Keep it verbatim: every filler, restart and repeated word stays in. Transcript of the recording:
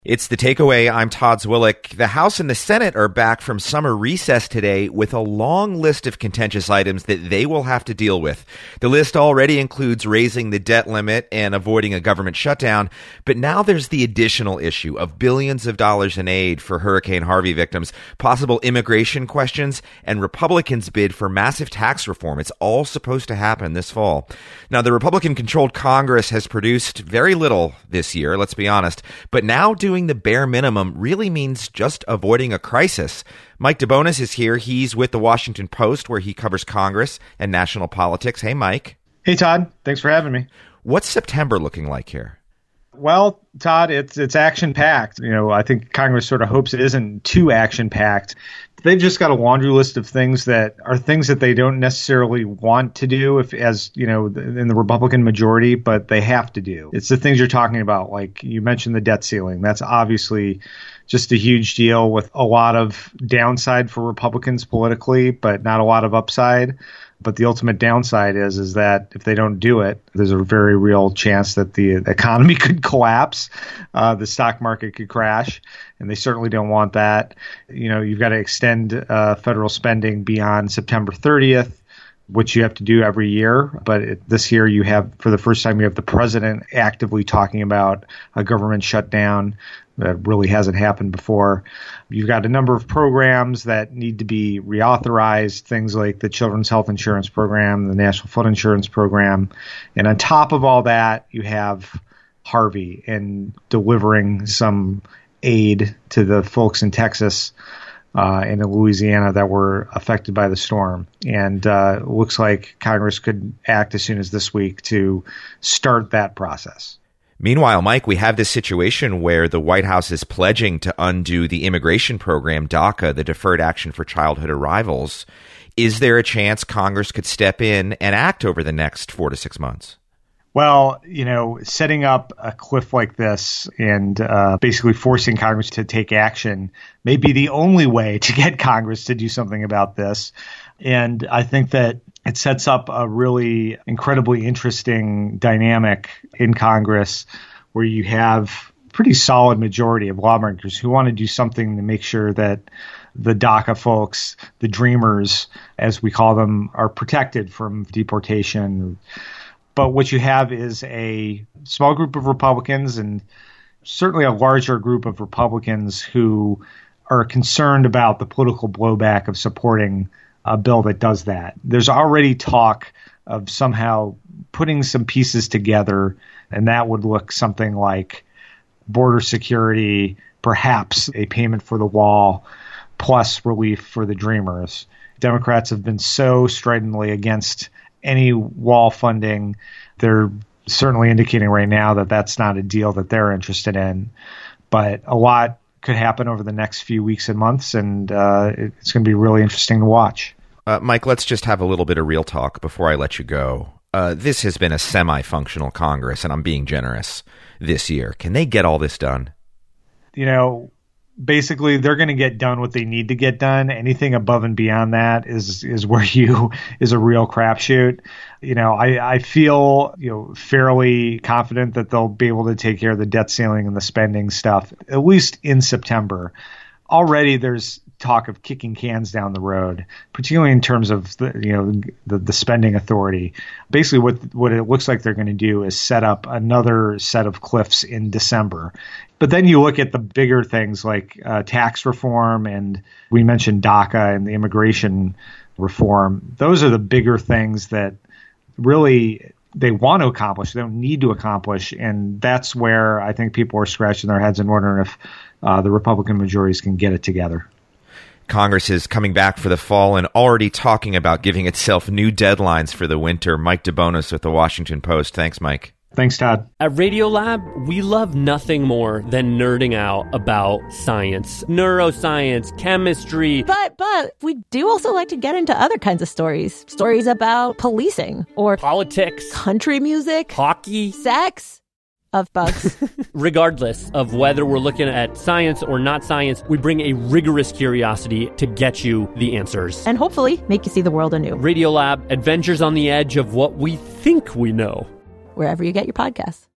It's The Takeaway. I'm Todd Zwillich. The House and the Senate are back from summer recess today with a long list of contentious items that they will have to deal with. The list already includes raising the debt limit and avoiding a government shutdown, but now there's the additional issue of billions of dollars in aid for Hurricane Harvey victims, possible immigration questions, and Republicans' bid for massive tax reform. It's all supposed to happen this fall. Now, the Republican-controlled Congress has produced very little this year, let's be honest, but now do Doing the bare minimum really means just avoiding a crisis. Mike DeBonis is here. He's with the Washington Post, where he covers Congress and national politics. Hey, Mike. Hey, Todd. Thanks for having me. What's September looking like here? Well, Todd, it's it's action-packed. You know, I think Congress sort of hopes it isn't too action-packed. They've just got a laundry list of things that are things that they don't necessarily want to do if, as, you know, in the Republican majority, but they have to do. It's the things you're talking about, like you mentioned the debt ceiling. That's obviously just a huge deal with a lot of downside for Republicans politically, but not a lot of upside. But the ultimate downside is is that if they don't do it, there's a very real chance that the economy could collapse, uh, the stock market could crash, and they certainly don't want that. You know, you've got to extend uh, federal spending beyond September thirtieth, which you have to do every year. But it, this year you have, for the first time, you have the president actively talking about a government shutdown. That really hasn't happened before. You've got a number of programs that need to be reauthorized, things like the Children's Health Insurance Program, the National Flood Insurance Program. And on top of all that, you have Harvey and delivering some aid to the folks in Texas uh, and in Louisiana that were affected by the storm. And uh, it looks like Congress could act as soon as this week to start that process. Meanwhile, Mike, we have this situation where the White House is pledging to undo the immigration program, DACA, the Deferred Action for Childhood Arrivals. Is there a chance Congress could step in and act over the next four to six months? Well, you know, setting up a cliff like this and uh, basically forcing Congress to take action may be the only way to get Congress to do something about this. And I think that it sets up a really incredibly interesting dynamic in Congress where you have a pretty solid majority of lawmakers who want to do something to make sure that the DACA folks, the dreamers, as we call them, are protected from deportation. But what you have is a small group of Republicans and certainly a larger group of Republicans who are concerned about the political blowback of supporting a bill that does that. There's already talk of somehow putting some pieces together, and that would look something like border security, perhaps a payment for the wall, plus relief for the dreamers. Democrats have been so stridently against any wall funding. They're certainly indicating right now that that's not a deal that they're interested in. But a lot could happen over the next few weeks and months, and uh, it's going to be really interesting to watch. Uh, Mike, let's just have a little bit of real talk before I let you go. Uh, this has been a semi-functional Congress, and I'm being generous this year. Can they get all this done? You know, basically, they're going to get done what they need to get done. Anything above and beyond that is is where you is a real crapshoot. You know, I, I feel, you know, fairly confident that they'll be able to take care of the debt ceiling and the spending stuff, at least in September. Already there's talk of kicking cans down the road, particularly in terms of the, you know, the, the spending authority. Basically what what it looks like they're going to do is set up another set of cliffs in December. But then you look at the bigger things like uh, tax reform, and we mentioned DACA and the immigration reform. Those are the bigger things that really they want to accomplish. They don't need to accomplish. And that's where I think people are scratching their heads and wondering if uh, the Republican majorities can get it together. Congress is coming back for the fall and already talking about giving itself new deadlines for the winter. Mike DeBonis with the Washington Post. Thanks, Mike. Thanks, Todd. At Radiolab, we love nothing more than nerding out about science, neuroscience, chemistry. But, but we do also like to get into other kinds of stories. Stories about policing or politics, country music, hockey, sex. Of bugs. Regardless of whether we're looking at science or not science, we bring a rigorous curiosity to get you the answers. And hopefully make you see the world anew. Radiolab, adventures on the edge of what we think we know. Wherever you get your podcasts.